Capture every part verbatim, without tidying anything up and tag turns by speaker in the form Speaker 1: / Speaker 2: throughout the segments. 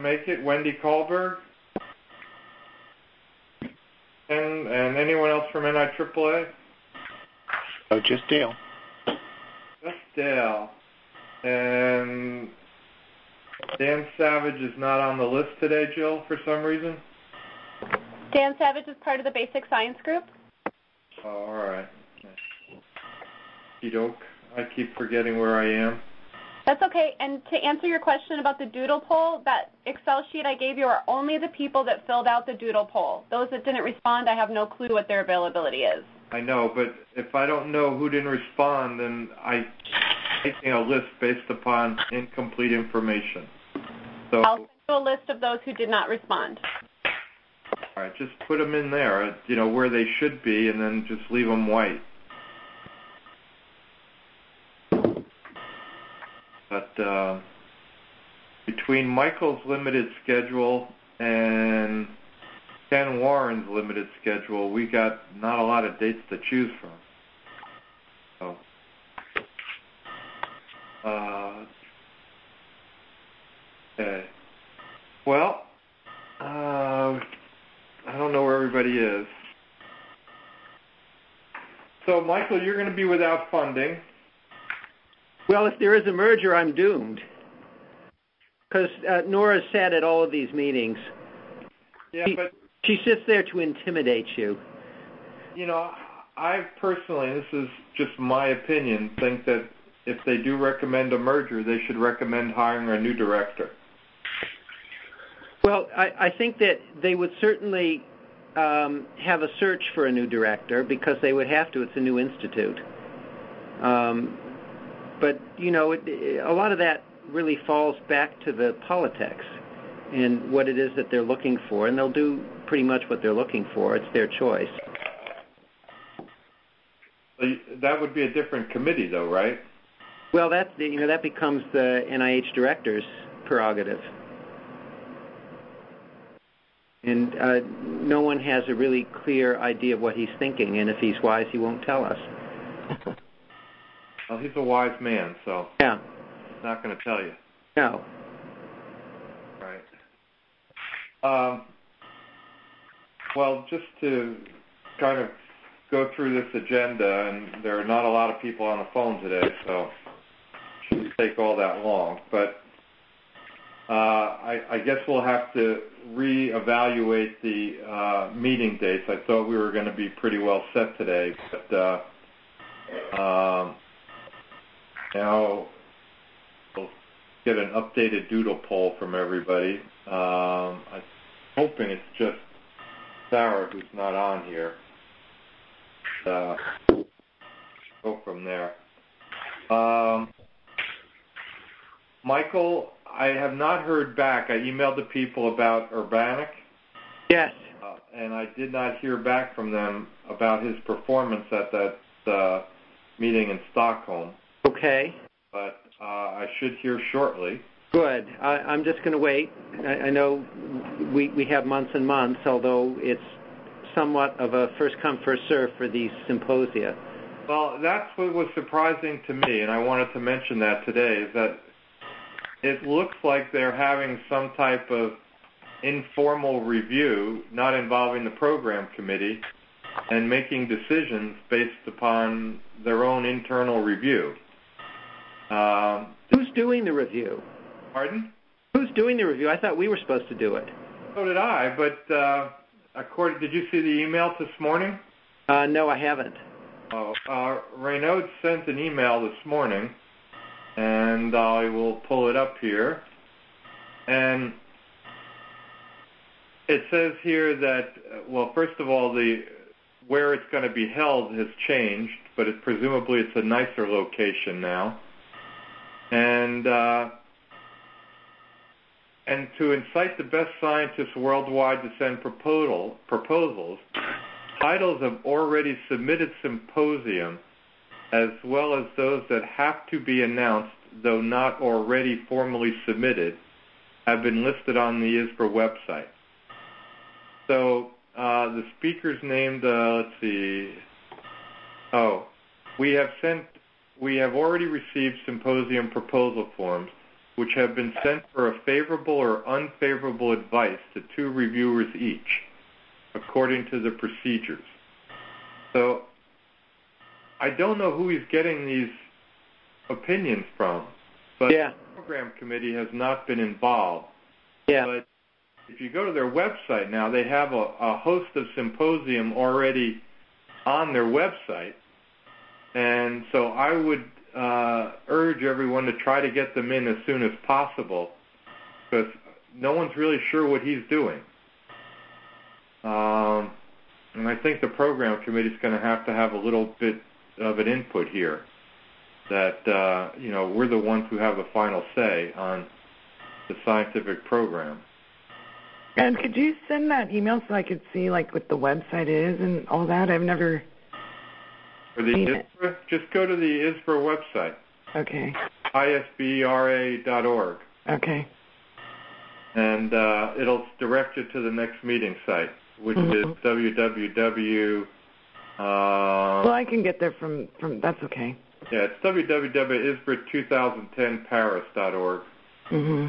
Speaker 1: make it? Wendy Kahlberg? And, and anyone else from N I triple A?
Speaker 2: Oh, just Dale.
Speaker 1: Just Dale. And Dan Savage is not on the list today, Jill, for some reason?
Speaker 3: Dan Savage is part of the basic science group.
Speaker 1: Oh, all right. Doke. I keep forgetting where I am.
Speaker 3: That's okay. And to answer your question about the doodle poll, that Excel sheet I gave you are only the people that filled out the doodle poll. Those that didn't respond, I have no clue what their availability is.
Speaker 1: I know, but if I don't know who didn't respond, then I'm making a list based upon incomplete information. So
Speaker 3: I'll send you a list of those who did not respond.
Speaker 1: All right, just put them in there, you know, where they should be, and then just leave them white. But uh, between Michael's limited schedule and Ken Warren's limited schedule, we got not a lot of dates to choose from. So, uh, okay. Well, uh, I don't know where everybody is. So, Michael, you're going to be without funding.
Speaker 4: Well, if there is a merger, I'm doomed. Because uh, Nora's sat at all of these meetings.
Speaker 1: Yeah,
Speaker 4: she,
Speaker 1: but...
Speaker 4: She sits there to intimidate you.
Speaker 1: You know, I personally, this is just my opinion, think that if they do recommend a merger, they should recommend hiring a new director.
Speaker 4: Well, I, I think that they would certainly um, have a search for a new director because they would have to. It's a new institute. Um, but, you know, it, a lot of that really falls back to the politics and what it is that they're looking for, and they'll do pretty much what they're looking for. It's their choice.
Speaker 1: That would be a different committee, though, right?
Speaker 4: Well, that you know that becomes the N I H director's prerogative, and uh, no one has a really clear idea of what he's thinking. And if he's wise, he won't tell us.
Speaker 1: Well, he's a wise man, so
Speaker 4: yeah,
Speaker 1: he's not going to tell you.
Speaker 4: No.
Speaker 1: Right. Um, well, just to kind of go through this agenda, and there are not a lot of people on the phone today, so it shouldn't take all that long. But uh, I, I guess we'll have to reevaluate the uh, meeting dates. I thought we were going to be pretty well set today, but uh, um, now we'll get an updated doodle poll from everybody. Um, I'm hoping it's just Sarah who's not on here. Uh, go from there. Um, Michael, I have not heard back. I emailed the people about Urbanic.
Speaker 4: Yes.
Speaker 1: Uh, and I did not hear back from them about his performance at that uh, meeting in Stockholm.
Speaker 4: Okay.
Speaker 1: But uh, I should hear shortly.
Speaker 4: Good. I, I'm just going to wait. I, I know we, we have months and months, although it's somewhat of a first-come, first-serve for these symposia.
Speaker 1: Well, that's what was surprising to me, and I wanted to mention that today, is that it looks like they're having some type of informal review, not involving the program committee, and making decisions based upon their own internal review. Um,
Speaker 4: Who's doing the review?
Speaker 1: Pardon?
Speaker 4: Who's doing the review? I thought we were supposed to do it.
Speaker 1: So did I, but uh, according, did you see the email this morning?
Speaker 4: Uh, no, I haven't.
Speaker 1: Oh, uh, Raynaud sent an email this morning, and I will pull it up here. And it says here that, well, first of all, the where it's going to be held has changed, but it, presumably it's a nicer location now. And uh, and to incite the best scientists worldwide to send proposal, proposals, titles of already submitted symposium, as well as those that have to be announced, though not already formally submitted, have been listed on the I S B R website. So uh, the speakers named, uh, let's see, oh, we have sent, we have already received symposium proposal forms which have been sent for a favorable or unfavorable advice to two reviewers each, according to the procedures. So I don't know who he's getting these opinions from, but
Speaker 4: yeah.
Speaker 1: the program committee has not been involved.
Speaker 4: Yeah.
Speaker 1: But if you go to their website now, they have a, a host of symposium already on their website. And so I would uh, urge everyone to try to get them in as soon as possible, because no one's really sure what he's doing. Um, and I think the program committee is going to have to have a little bit of an input here, that, uh, you know, we're the ones who have the final say on the scientific program.
Speaker 5: And could you send that email so I could see, like, what the website is and all that? I've never
Speaker 1: For the
Speaker 5: seen
Speaker 1: I S
Speaker 5: it.
Speaker 1: B R A, just go to the I S B R A website,
Speaker 5: Okay.
Speaker 1: I S B R A dot org,
Speaker 5: Okay.
Speaker 1: and uh, it'll direct you to the next meeting site, which
Speaker 5: Mhm.
Speaker 1: is w w w. Uh,
Speaker 5: Well, I can get there from, from that's okay.
Speaker 1: yeah, it's w w w dot I S B R A twenty ten paris dot org.
Speaker 5: Mm-hmm.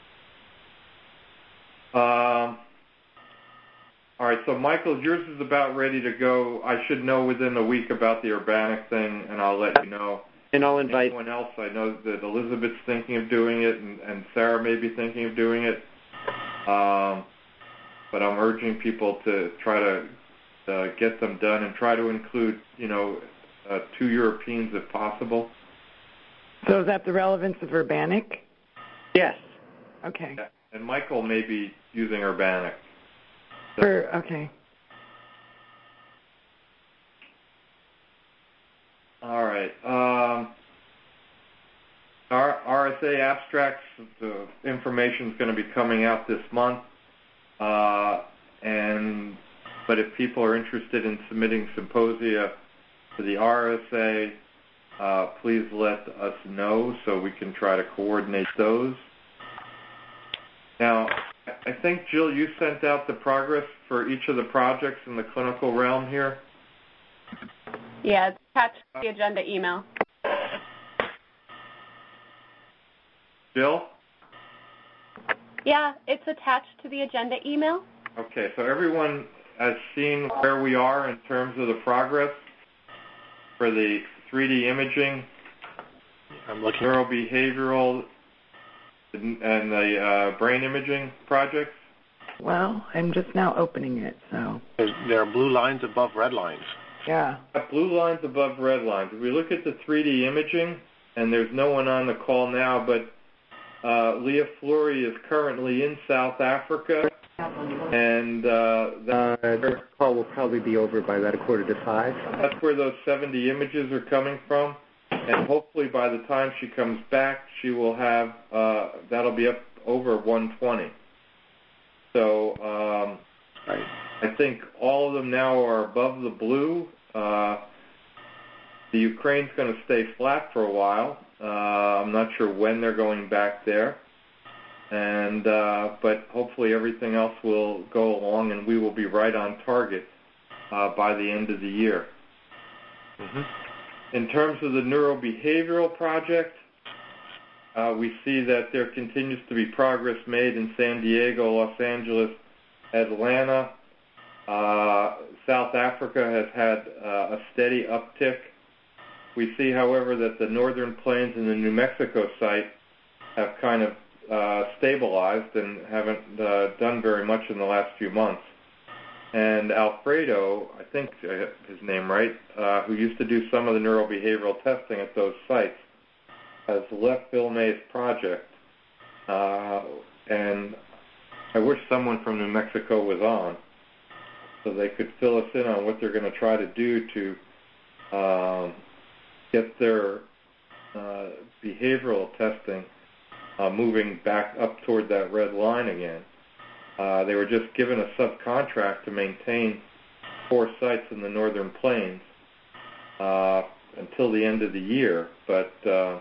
Speaker 1: Um, all right, so Michael, yours is about ready to go. I should know within a week about the Urbanic thing, and I'll let you know.
Speaker 4: And I'll invite
Speaker 1: Anyone else, I know that Elizabeth's thinking of doing it, and, and Sarah may be thinking of doing it. Um, but I'm urging people to try to uh, get them done and try to include, you know, uh, two Europeans if possible.
Speaker 5: So is that the relevance of Urbanic?
Speaker 4: Yes.
Speaker 5: Okay.
Speaker 1: And Michael may be using Urbanic. So,
Speaker 5: For, okay.
Speaker 1: all right. Um, our R S A abstracts, the information is going to be coming out this month. Uh, and but if people are interested in submitting symposia to the R S A, uh, please let us know so we can try to coordinate those. Now, I think, Jill, you sent out the progress for each of the projects in the clinical realm here.
Speaker 3: Yeah, it's attached to the agenda email.
Speaker 1: Jill?
Speaker 3: Yeah, it's attached to the agenda email.
Speaker 1: Okay, so everyone has seen where we are in terms of the progress for the three D imaging,
Speaker 2: I'm looking.
Speaker 1: neurobehavioral, and the uh, brain imaging projects?
Speaker 5: Well, I'm just now opening it, so.
Speaker 2: There's, there are blue lines above red lines.
Speaker 5: Yeah.
Speaker 1: Blue lines above red lines. If we look at the three D imaging, and there's no one on the call now, but uh, Leah Fleury is currently in South Africa, and uh,
Speaker 6: Uh, the call will probably be over by about a quarter to five.
Speaker 1: that's where those seventy images are coming from. And hopefully by the time she comes back, she will have, uh, that'll be up over one twenty. So um,
Speaker 2: Right.
Speaker 1: I think all of them now are above the blue. Uh, the Ukraine's going to stay flat for a while. Uh, I'm not sure when they're going back there. And uh, but hopefully everything else will go along, and we will be right on target uh, by the end of the year.
Speaker 2: Mm-hmm.
Speaker 1: In terms of the neurobehavioral project, uh, we see that there continues to be progress made in San Diego, Los Angeles, Atlanta. Uh, South Africa has had uh, a steady uptick. We see, however, that the Northern Plains and the New Mexico site have kind of uh, stabilized and haven't uh, done very much in the last few months. And Alfredo, I think uh, his name right, uh, who used to do some of the neurobehavioral testing at those sites, has left Bill May's project. Uh, and I wish someone from New Mexico was on so they could fill us in on what they're going to try to do to um, get their uh, behavioral testing uh, moving back up toward that red line again. Uh, they were just given a subcontract to maintain four sites in the Northern Plains uh, until the end of the year, but uh,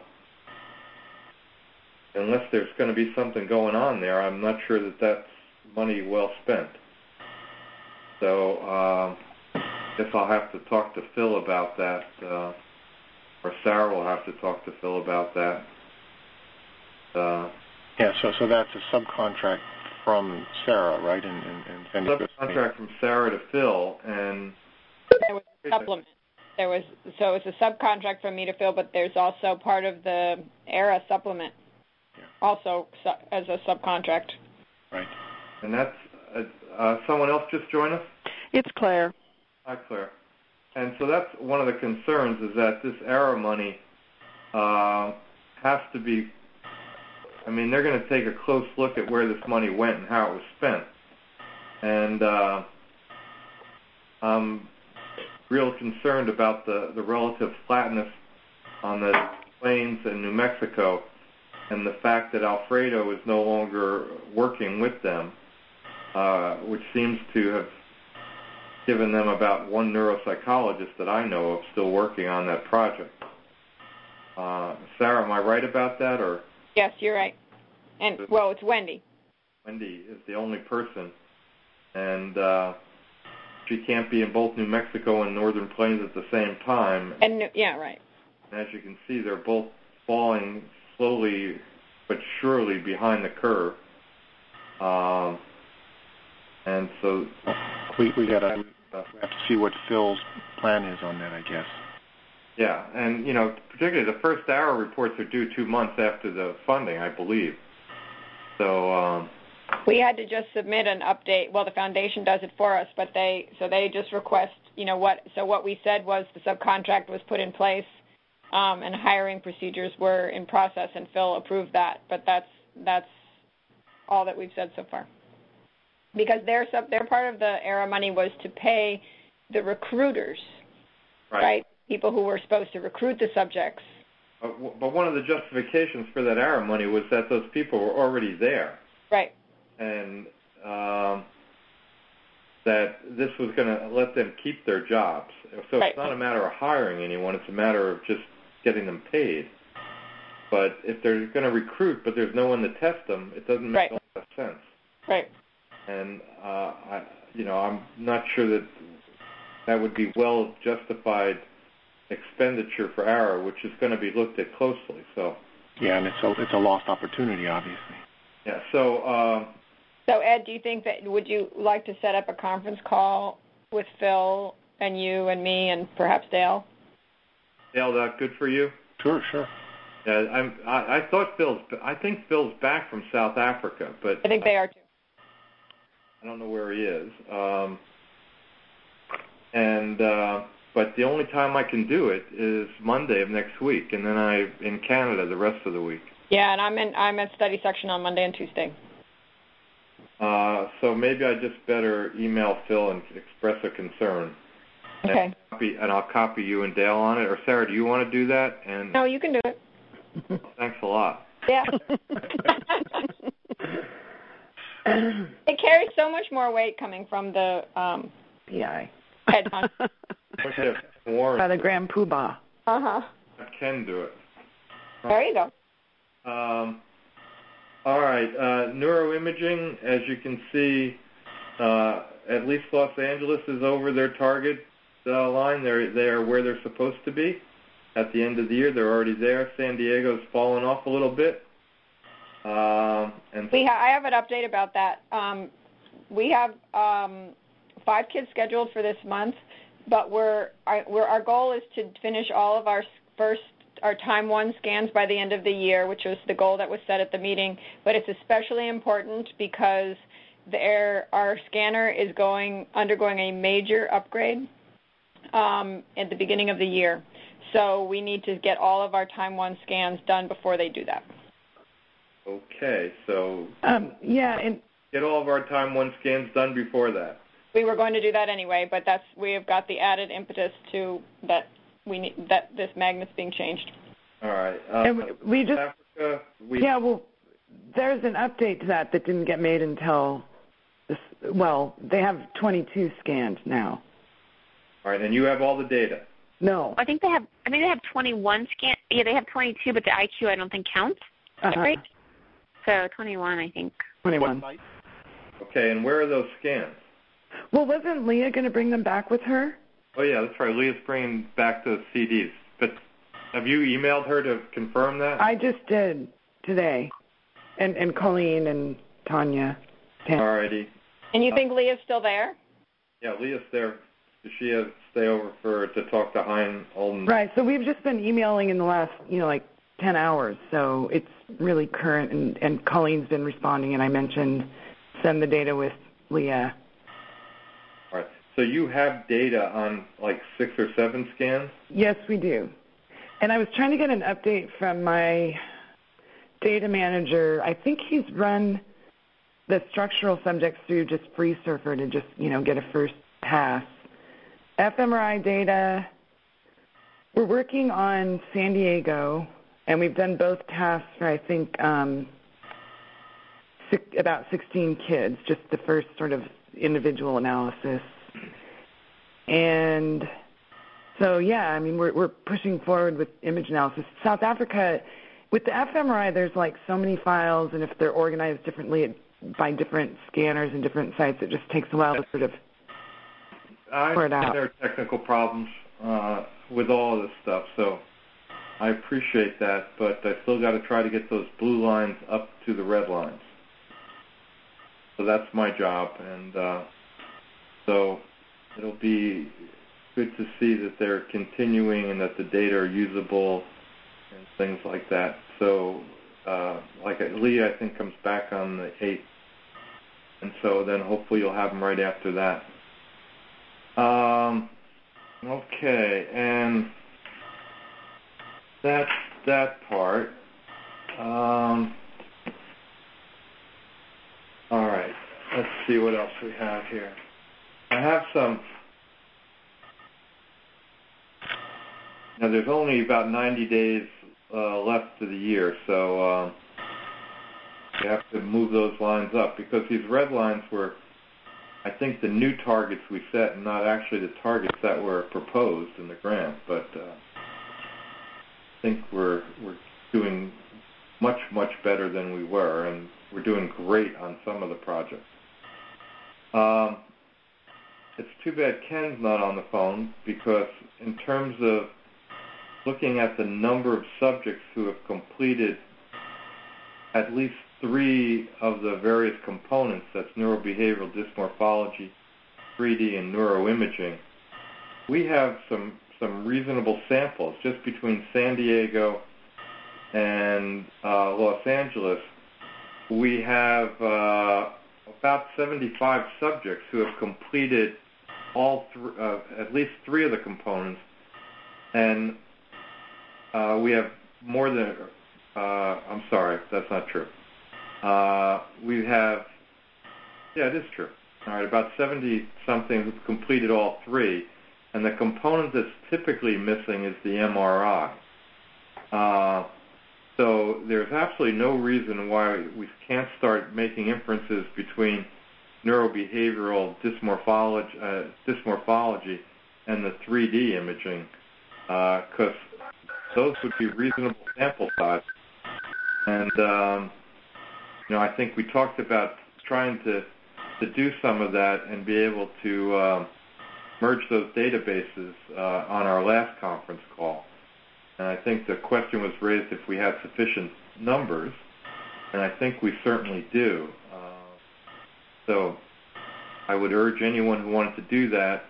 Speaker 1: unless there's going to be something going on there, I'm not sure that that's money well spent. So uh, I guess I'll have to talk to Phil about that, uh, or Sarah will have to talk to Phil about that. Uh,
Speaker 2: Yeah, so so that's a subcontract from Sarah, right? And and, and San Diego State.
Speaker 1: subcontract from Sarah to Phil, and
Speaker 7: There was a supplement. There was so it's a subcontract from me to Phil, but there's also part of the ERA supplement,
Speaker 2: Yeah.
Speaker 7: also su- as a subcontract.
Speaker 2: Right.
Speaker 1: and that's uh, uh, someone else just joined us.
Speaker 8: It's Claire.
Speaker 1: Hi, Claire. And so that's one of the concerns, is that this ERA money uh, has to be, I mean, they're going to take a close look at where this money went and how it was spent. And uh, I'm real concerned about the, the relative flatness on the plains in New Mexico, and the fact that Alfredo is no longer working with them, uh, which seems to have given them about one neuropsychologist that I know of still working on that project. Uh, Sarah, am I right about that? Or
Speaker 7: Yes, you're right. And well, it's Wendy.
Speaker 1: Wendy is the only person, and uh, she can't be in both New Mexico and Northern Plains at the same time.
Speaker 7: And yeah, right.
Speaker 1: And as you can see, they're both falling slowly but surely behind the curve. Um, and so
Speaker 2: We we gotta we have to see what Phil's plan is on that, I guess.
Speaker 1: Yeah, and, you know, particularly the first ARROW reports are due two months after the funding, I believe. So, um,
Speaker 7: We had to just submit an update. Well, the foundation does it for us, but they so they just request, you know, what. So what we said was the subcontract was put in place, um, and hiring procedures were in process, and Phil approved that. But that's that's all that we've said so far. Because their sub, their part of the ERA money was to pay the recruiters,
Speaker 1: right.
Speaker 7: right? People who were supposed to recruit the subjects.
Speaker 1: Uh, w- but one of the justifications for that ARROW money was that those people were already there.
Speaker 7: Right.
Speaker 1: And um, that this was going to let them keep their jobs. So
Speaker 7: Right.
Speaker 1: it's not a matter of hiring anyone, it's a matter of just getting them paid. But if they're going to recruit but there's no one to test them, it doesn't make
Speaker 7: Right.
Speaker 1: a lot of sense.
Speaker 7: Right.
Speaker 1: And, uh, I, you know, I'm not sure that that would be well justified expenditure for ARROW, which is going to be looked at closely. So
Speaker 2: Yeah, and it's a it's a lost opportunity, obviously.
Speaker 1: yeah. So uh,
Speaker 7: So Ed, do you think that would you like to set up a conference call with Phil and you and me and perhaps Dale?
Speaker 1: Dale, that good for you?
Speaker 2: Sure, sure.
Speaker 1: Yeah, I'm. I, I thought Phil's. I think Phil's back from South Africa, but
Speaker 7: I think they are too.
Speaker 1: I don't know where he is. Um, and uh, but the only time I can do it is Monday of next week, and then I'm in Canada the rest of the week.
Speaker 7: Yeah, and I'm in I'm at study section on Monday and Tuesday.
Speaker 1: Uh, so maybe I just better email Phil and express a concern.
Speaker 7: Okay.
Speaker 1: And, copy, and I'll copy you and Dale on it. Or Sarah, do you want to do that? And
Speaker 7: No, you can do it.
Speaker 1: thanks a lot.
Speaker 7: Yeah. It carries so much more weight coming from the um,
Speaker 5: P I.
Speaker 7: head hunt.
Speaker 1: Okay, Warren,
Speaker 5: By the Grand Poobah.
Speaker 7: Uh-huh.
Speaker 1: I can do it.
Speaker 7: There you go.
Speaker 1: Um, all right, uh, neuroimaging, as you can see, uh, at least Los Angeles is over their target uh, line. They're they are where they're supposed to be. At the end of the year, they're already there. San Diego's fallen off a little bit. Um, and
Speaker 7: We ha- I have an update about that. Um, we have um, five kids scheduled for this month, but we're, our, we're our goal is to finish all of our first our time one scans by the end of the year, which was the goal that was set at the meeting. But it's especially important because there, our scanner is going undergoing a major upgrade um, at the beginning of the year. So we need to get all of our time one scans done before they do that.
Speaker 1: okay, so
Speaker 5: Um, yeah, and
Speaker 1: get all of our time one scans done before that.
Speaker 7: We were going to do that anyway, but that's we have got the added impetus to that we need that this magnet's being changed.
Speaker 1: All right. Uh,
Speaker 5: and we, we just
Speaker 1: Africa, we,
Speaker 5: yeah, well, there's an update to that that didn't get made until this. Well, they have twenty-two scanned now.
Speaker 1: All right, and you have all the data.
Speaker 5: No.
Speaker 9: I think they have. I think they have twenty-one scan. Yeah, they have twenty-two, but the I Q I don't think counts. Is that
Speaker 5: Uh-huh.
Speaker 9: right? So twenty-one, I think.
Speaker 5: twenty-one.
Speaker 1: Okay, and where are those scans?
Speaker 5: Well, wasn't Leah going to bring them back with her?
Speaker 1: Oh, yeah, that's right. Leah's bringing back those C Ds. But have you emailed her to confirm that?
Speaker 5: I just did today. and, and Colleen and Tanya.
Speaker 1: All righty.
Speaker 7: And you think Leah's still there?
Speaker 1: Yeah, Leah's there. She has to stay over for to talk to Hein Olden.
Speaker 5: Right. So we've just been emailing in the last, you know, like ten hours. So it's really current, and, and Colleen's been responding, and I mentioned send the data with Leah.
Speaker 1: All right. So you have data on like six or seven scans?
Speaker 5: Yes, we do. And I was trying to get an update from my data manager. I think he's run the structural subjects through just FreeSurfer to just, you know, get a first pass. fMRI data, we're working on San Diego, and we've done both tasks for, I think, um, six, about sixteen kids, just the first sort of individual analysis. And so, yeah, I mean, we're, we're pushing forward with image analysis. South Africa, with the fMRI, there's like so many files, and if they're organized differently by different scanners and different sites, it just takes a while to sort of
Speaker 1: I
Speaker 5: pour it out.
Speaker 1: There are technical problems uh, with all of this stuff, so I appreciate that, but I still got to try to get those blue lines up to the red lines. So that's my job, and uh, so it'll be good to see that they're continuing and that the data are usable and things like that. So, uh, like Lee, I think, comes back on the eighth, and so then hopefully you'll have them right after that. Um, okay, and that's that part. Um, all right, let's see what else we have here. I have some. Now, there's only about ninety days uh, left to the year, so uh, you have to move those lines up because these red lines were, I think, the new targets we set and not actually the targets that were proposed in the grant. But uh, I think we're we're doing much, much better than we were, and we're doing great on some of the projects. Um, it's too bad Ken's not on the phone because in terms of looking at the number of subjects who have completed at least three of the various components, that's neurobehavioral dysmorphology, three D, and neuroimaging, we have some some reasonable samples just between San Diego and uh, Los Angeles. We have uh, about seventy-five subjects who have completed all th- uh, at least three of the components, and uh, we have more than. Uh, I'm sorry, that's not true. Uh, we have, yeah, it is true. All right, about seventy-something who've completed all three, and the component that's typically missing is the M R I. Uh, so there's absolutely no reason why we can't start making inferences between neurobehavioral dysmorphology, uh, dysmorphology and the three D imaging, because uh, those would be reasonable sample size. And um, you know, I think we talked about trying to, to do some of that and be able to um, merge those databases uh, on our last conference call. And I think the question was raised if we had sufficient numbers, and I think we certainly do. Uh, so I would urge anyone who wanted to do that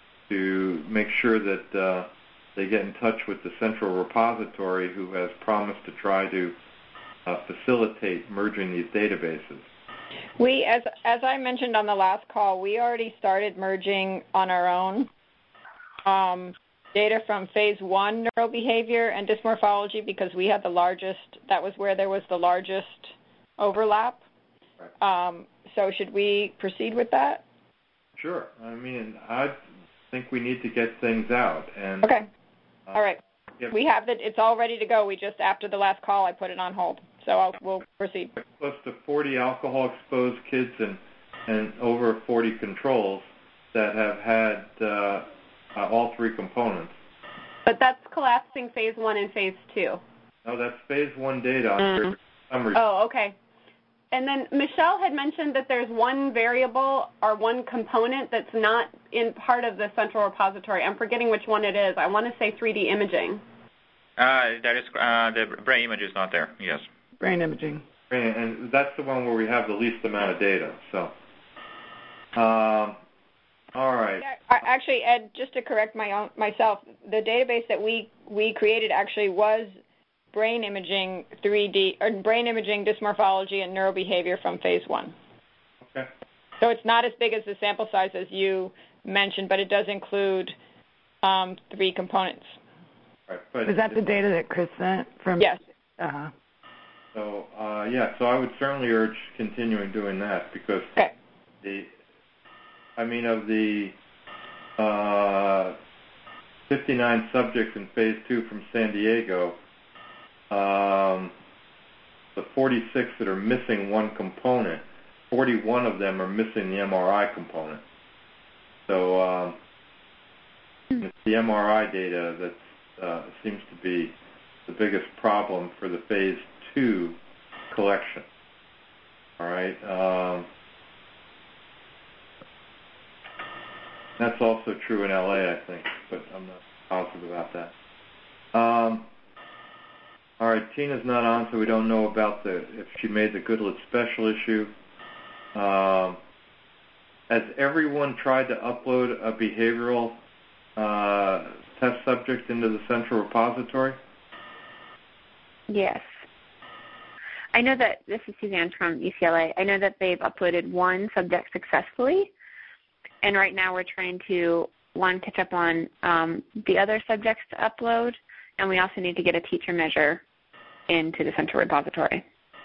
Speaker 1: to make sure that uh, they get in touch with the central repository who has promised to try to Uh, facilitate merging these databases.
Speaker 7: We, as as I mentioned on the last call, we already started merging on our own um, data from phase one neurobehavior and dysmorphology because we had the largest, that was where there was the largest overlap.
Speaker 1: Right.
Speaker 7: Um, so should we proceed with that?
Speaker 1: Sure. I mean, I think we need to get things out. And
Speaker 7: Okay.
Speaker 1: Uh,
Speaker 7: All right.
Speaker 1: Yep.
Speaker 7: We have it. It's all ready to go. We just, after the last call, I put it on hold. So I'll, we'll proceed.
Speaker 1: Close to forty alcohol-exposed kids and, and over forty controls that have had uh, uh, all three components.
Speaker 3: But that's collapsing phase one and phase two.
Speaker 1: No, that's phase one data.
Speaker 3: Mm.
Speaker 1: Summary.
Speaker 3: Oh, okay. And then Michelle had mentioned that there's one variable or one component that's not in part of the central repository. I'm forgetting which one it is. I want to say three D imaging.
Speaker 8: Uh, that is, uh, the brain image is not there, yes.
Speaker 5: Brain imaging.
Speaker 1: And that's the one where we have the least amount of data. So, um, all right.
Speaker 7: Yeah, actually, Ed, just to correct my own, myself, the database that we, we created actually was brain imaging three D, or brain imaging dysmorphology and neurobehavior from phase one.
Speaker 1: Okay.
Speaker 7: So it's not as big as the sample size as you mentioned, but it does include um, three components.
Speaker 1: Right, but
Speaker 5: was that the data that Chris sent from?
Speaker 7: Yes.
Speaker 5: Uh-huh.
Speaker 1: So, uh, yeah, so I would certainly urge continuing doing that because
Speaker 7: okay.
Speaker 1: the, I mean, of the uh, fifty-nine subjects in phase two from San Diego, um, the forty-six that are missing one component, forty-one of them are missing the M R I component. So um, it's the M R I data that uh, seems to be the biggest problem for the phase two collection. All right. Um, that's also true in L A, I think, but I'm not positive about that. Um, all right, Tina's not on, so we don't know about the if she made the Goodlet special issue. Um, has everyone tried to upload a behavioral uh, test subject into the central repository?
Speaker 9: Yes. I know that, this is Suzanne from U C L A, I know that they've uploaded one subject successfully, and right now we're trying to, one, catch up on um, the other subjects to upload, and we also need to get a teacher measure into the central repository.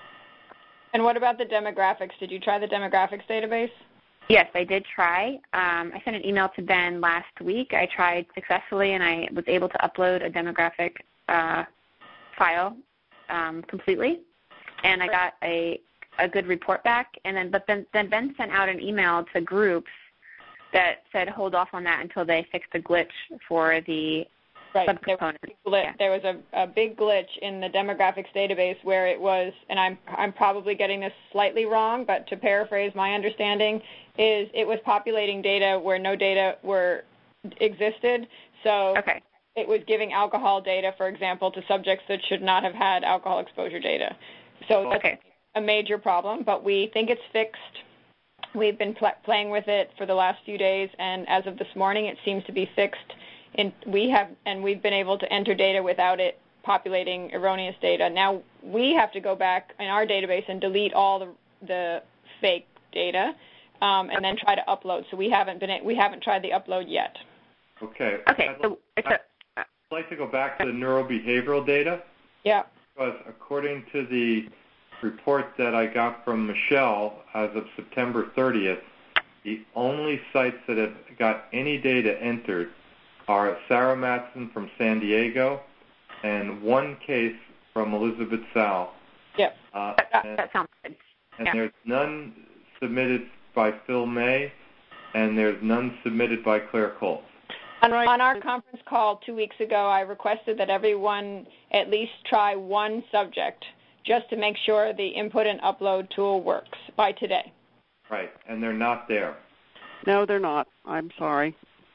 Speaker 7: And what about the demographics? Did you try the demographics database?
Speaker 9: Yes, I did try. Um, I sent an email to Ben last week. I tried successfully, and I was able to upload a demographic uh, file um, completely, and I got a a good report back. And then, but then, then Ben sent out an email to groups that said hold off on that until they fix the glitch for the
Speaker 7: right.
Speaker 9: subcomponent.
Speaker 7: There,
Speaker 9: yeah.
Speaker 7: there was a, a big glitch in the demographics database where it was, and I'm I'm probably getting this slightly wrong, but to paraphrase my understanding, is it was populating data where no data were existed. So
Speaker 9: okay.
Speaker 7: It was giving alcohol data, for example, to subjects that should not have had alcohol exposure data. So that's
Speaker 9: okay.
Speaker 7: a major problem, but we think it's fixed. We've been pl- playing with it for the last few days, and as of this morning, it seems to be fixed. In, we have, and we've been able to enter data without it populating erroneous data. Now we have to go back in our database and delete all the, the fake data, um, and then try to upload. So we haven't been, we haven't tried the upload yet.
Speaker 1: Okay.
Speaker 9: Okay.
Speaker 1: I'd,
Speaker 9: So it's
Speaker 1: I'd
Speaker 9: a,
Speaker 1: like to go back to the neurobehavioral data.
Speaker 7: Yeah.
Speaker 1: Because according to the report that I got from Michelle as of September thirtieth, the only sites that have got any data entered are Sarah Matson from San Diego and one case from Elizabeth Sal.
Speaker 7: Yep.
Speaker 1: Uh,
Speaker 9: that,
Speaker 1: and,
Speaker 9: that sounds good.
Speaker 1: And
Speaker 9: yeah.
Speaker 1: there's none submitted by Phil May, and there's none submitted by Claire Coles.
Speaker 7: On, on our conference call two weeks ago, I requested that everyone at least try one subject just to make sure the input and upload tool works by today.
Speaker 1: Right, and they're not there.
Speaker 8: No, they're not. I'm sorry.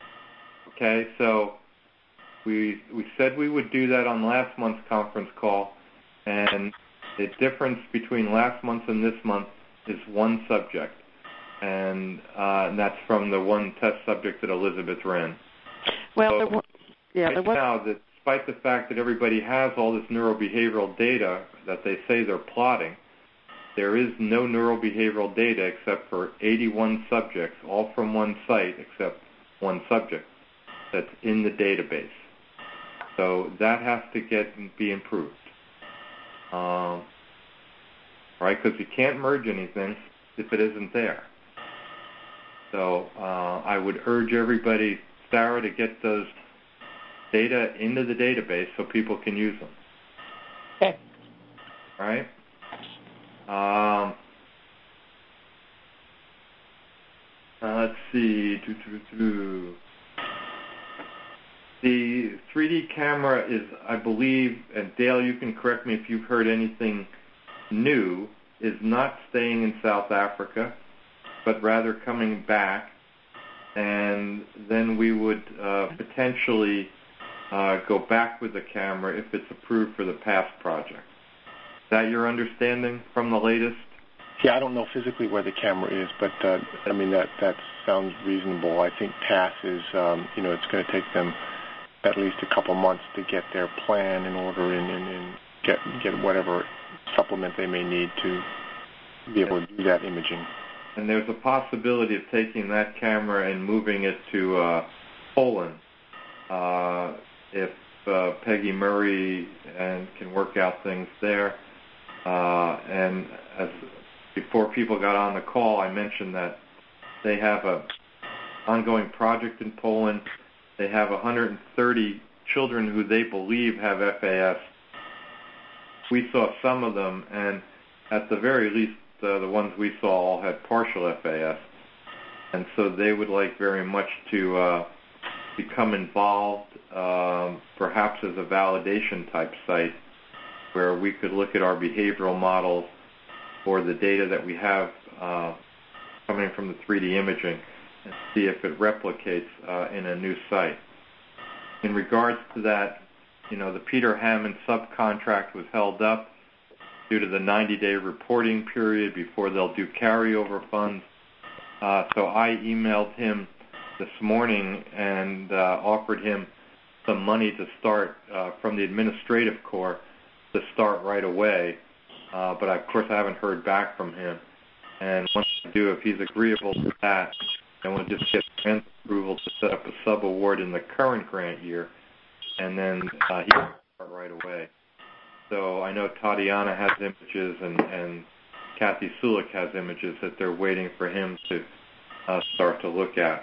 Speaker 1: Okay, so we we said we would do that on last month's conference call, and the difference between last month and this month is one subject, and, uh, and that's from the one test subject that Elizabeth ran.
Speaker 8: Well,
Speaker 1: so
Speaker 8: there was, yeah,
Speaker 1: right
Speaker 8: there was.
Speaker 1: now, that despite the fact that everybody has all this neurobehavioral data that they say they're plotting, there is no neurobehavioral data except for eighty-one subjects, all from one site except one subject that's in the database. So that has to get be improved, um, right? Because you can't merge anything if it isn't there. So uh, I would urge everybody, Sarah, to get those data into the database so people can use them.
Speaker 7: Okay.
Speaker 1: All right. Um, uh, let's see. Doo, doo, doo. The three D camera is, I believe, and Dale, you can correct me if you've heard anything new, is not staying in South Africa, but rather coming back, and then we would uh, potentially uh, go back with the camera if it's approved for the past project. that your understanding from the latest?
Speaker 2: Yeah, I don't know physically where the camera is, but uh, I mean that that sounds reasonable. I think T A S is, um, you know, it's going to take them at least a couple months to get their plan in order and, and, and get get whatever supplement they may need to be able to do that imaging.
Speaker 1: And there's a possibility of taking that camera and moving it to uh, Poland uh, if uh, Peggy Murray and can work out things there. Uh, and as before people got on the call, I mentioned that they have a ongoing project in Poland. They have one hundred thirty children who they believe have F A S. We saw some of them, and at the very least, uh, the ones we saw all had partial F A S. And so they would like very much to uh, become involved, um, perhaps as a validation type site, where we could look at our behavioral models or the data that we have uh, coming from the three D imaging and see if it replicates uh, in a new site. In regards to that, you know, the Peter Hammond subcontract was held up due to the ninety-day reporting period before they'll do carryover funds. Uh, so I emailed him this morning and uh, offered him some money to start uh, from the administrative corps to start right away. Uh, but of course I haven't heard back from him. And once I do, if he's agreeable to that, then we'll just get grant approval to set up a sub-award in the current grant year, and then uh, he can start right away. So I know Tatiana has images, and, and Kathy Sulik has images that they're waiting for him to uh, start to look at.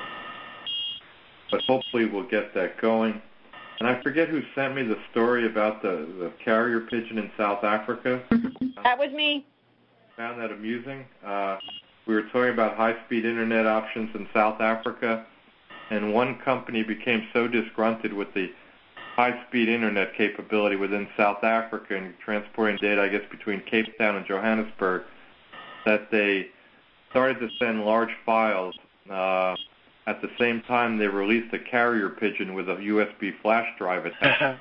Speaker 1: But hopefully we'll get that going. And I forget who sent me the story about the, the carrier pigeon in South Africa.
Speaker 7: That was me.
Speaker 1: Found that amusing. Uh, we were talking about high-speed internet options in South Africa, and one company became so disgruntled with the high-speed internet capability within South Africa and transporting data, I guess, between Cape Town and Johannesburg, that they started to send large files. Uh, at the same time, they released a carrier pigeon with a U S B flash drive attached.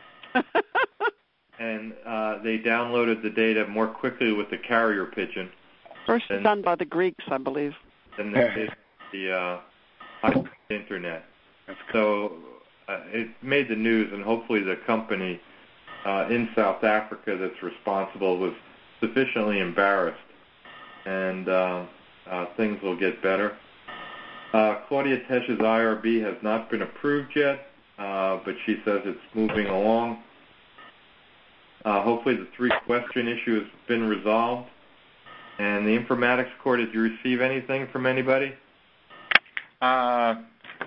Speaker 1: And uh, they downloaded the data more quickly with the carrier pigeon.
Speaker 8: First than, done by the Greeks, I believe.
Speaker 1: Than they did the uh, high-speed internet. So uh, it made the news, and hopefully the company uh, in South Africa that's responsible was sufficiently embarrassed, and uh, uh, things will get better. Uh, Claudia Tesch's I R B has not been approved yet, uh, but she says it's moving along. Uh, hopefully the three-question issue has been resolved. And the informatics court, did you receive anything from anybody?
Speaker 10: Uh,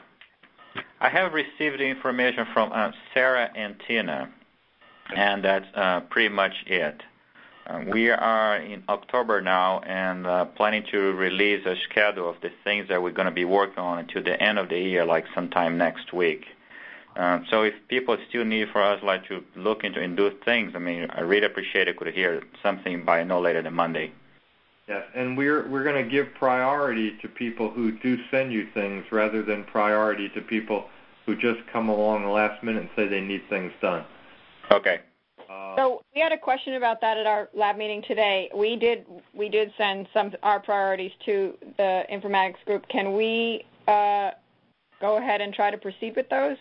Speaker 10: I have received information from uh, Sarah and Tina, and that's uh, pretty much it. Uh, we are in October now and uh, planning to release a schedule of the things that we're going to be working on until the end of the year, like sometime next week. Um, so if people still need for us like to look into and do things, I mean, I really appreciate it could hear something by no later than Monday.
Speaker 1: Yes, and we're we're going to give priority to people who do send you things rather than priority to people who just come along the last minute and say they need things done.
Speaker 10: Okay.
Speaker 1: Uh,
Speaker 7: So we had a question about that at our lab meeting today. We did we did send some our priorities to the informatics group. Can we uh, go ahead and try to proceed with those?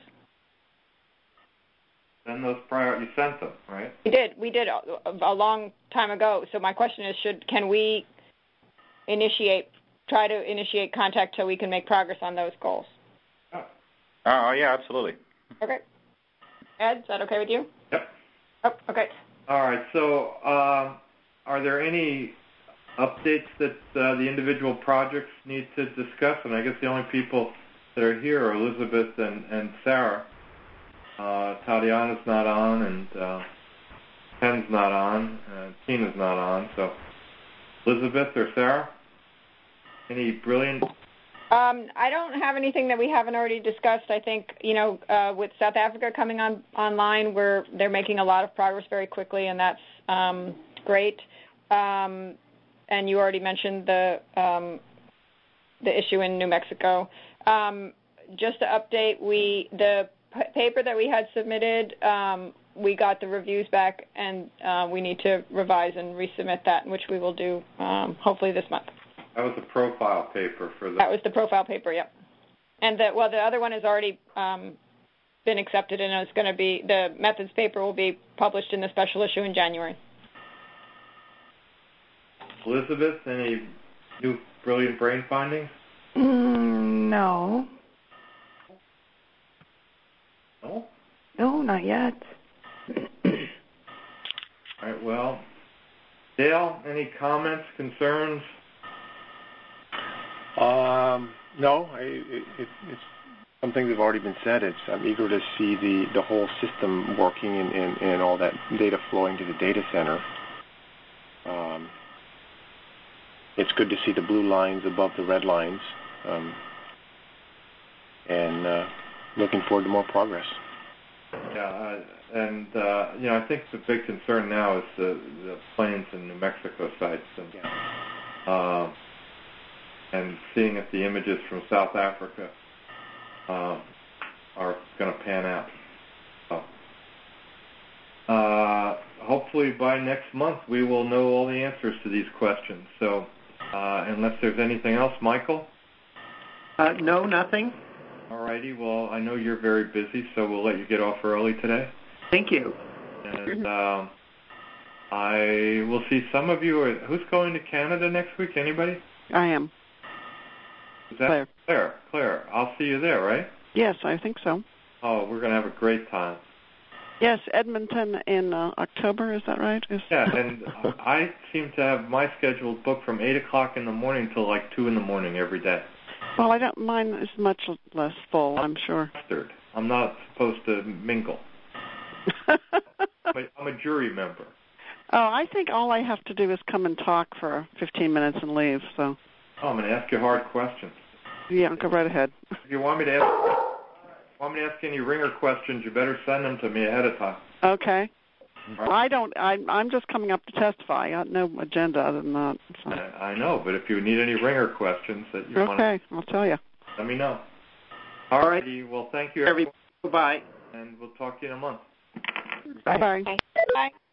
Speaker 1: Send those prior. You sent them, right?
Speaker 7: We did. We did a, a long time ago. So my question is, should can we initiate, try to initiate contact so we can make progress on those goals?
Speaker 10: Oh, oh yeah, absolutely.
Speaker 7: Okay. Ed, is that okay with you?
Speaker 1: Yep.
Speaker 7: Oh, okay.
Speaker 1: All right. So, uh, are there any updates that uh, the individual projects need to discuss? And I guess the only people that are here are Elizabeth and, and Sarah. Uh, Tatiana's not on, and uh, Ken's not on, and Tina's not on. So, Elizabeth or Sarah, any brilliant?
Speaker 7: Um, I don't have anything that we haven't already discussed. I think, you know, uh, with South Africa coming on online, we're they're making a lot of progress very quickly, and that's um, great. Um, and you already mentioned the um, the issue in New Mexico. Um, just to update, we the p- paper that we had submitted um, we got the reviews back, and uh, we need to revise and resubmit that, which we will do um, hopefully this month.
Speaker 1: That was the profile paper for the...
Speaker 7: That was the profile paper, yep. And the, well, the other one has already um, been accepted, and it's going to be, the methods paper will be published in the special issue in January.
Speaker 1: Elizabeth, any new brilliant brain findings?
Speaker 5: Mm, no.
Speaker 1: No?
Speaker 5: No, not yet.
Speaker 1: All right, well, Dale, any comments, concerns?
Speaker 2: Um, no, I, it, it, it's some things have already been said. It's I'm eager to see the, the whole system working and, and, and all that data flowing to the data center. Um, it's good to see the blue lines above the red lines, um, and uh, looking forward to more progress.
Speaker 1: Yeah, uh, and uh, you know, I think the big concern now is the, the planes in New Mexico sites, and yeah. uh, and seeing if the images from South Africa uh, are going to pan out. So, uh, hopefully by next month we will know all the answers to these questions. So, uh, unless there's anything else, Michael?
Speaker 4: Uh, no, nothing.
Speaker 1: All righty. Well, I know you're very busy, so we'll let you get off early today.
Speaker 4: Thank you.
Speaker 1: And um, I will see some of you. Who's going to Canada next week? Anybody?
Speaker 8: I am.
Speaker 1: Is that
Speaker 8: Claire.
Speaker 1: Claire? Claire. I'll see you there, right?
Speaker 8: Yes, I think so.
Speaker 1: Oh, we're going to have a great time.
Speaker 8: Yes, Edmonton in uh, October, is that right? Is
Speaker 1: Yeah, and I seem to have my schedule booked from eight o'clock in the morning till like two in the morning every day.
Speaker 8: Well, I don't mind. It's much less full, I'm sure.
Speaker 1: I'm not supposed to mingle. I'm, a, I'm a jury member.
Speaker 8: Oh, I think all I have to do is come and talk for fifteen minutes and leave. So.
Speaker 1: Oh, I'm going to ask you hard questions.
Speaker 8: Yeah, go right ahead.
Speaker 1: If you want me to ask, want me to ask any ringer questions, you better send them to me ahead of time.
Speaker 8: Okay.
Speaker 1: Right.
Speaker 8: I don't. I, I'm just coming up to testify. I got no agenda other than that. So.
Speaker 1: I, I know, but if you need any ringer questions that you
Speaker 8: okay,
Speaker 1: want to...
Speaker 8: Okay, I'll tell you.
Speaker 1: Let me know. All righty. Well, thank you, everyone.
Speaker 4: Bye.
Speaker 1: And we'll talk to you in a month.
Speaker 8: Bye-bye.
Speaker 7: Bye. Bye.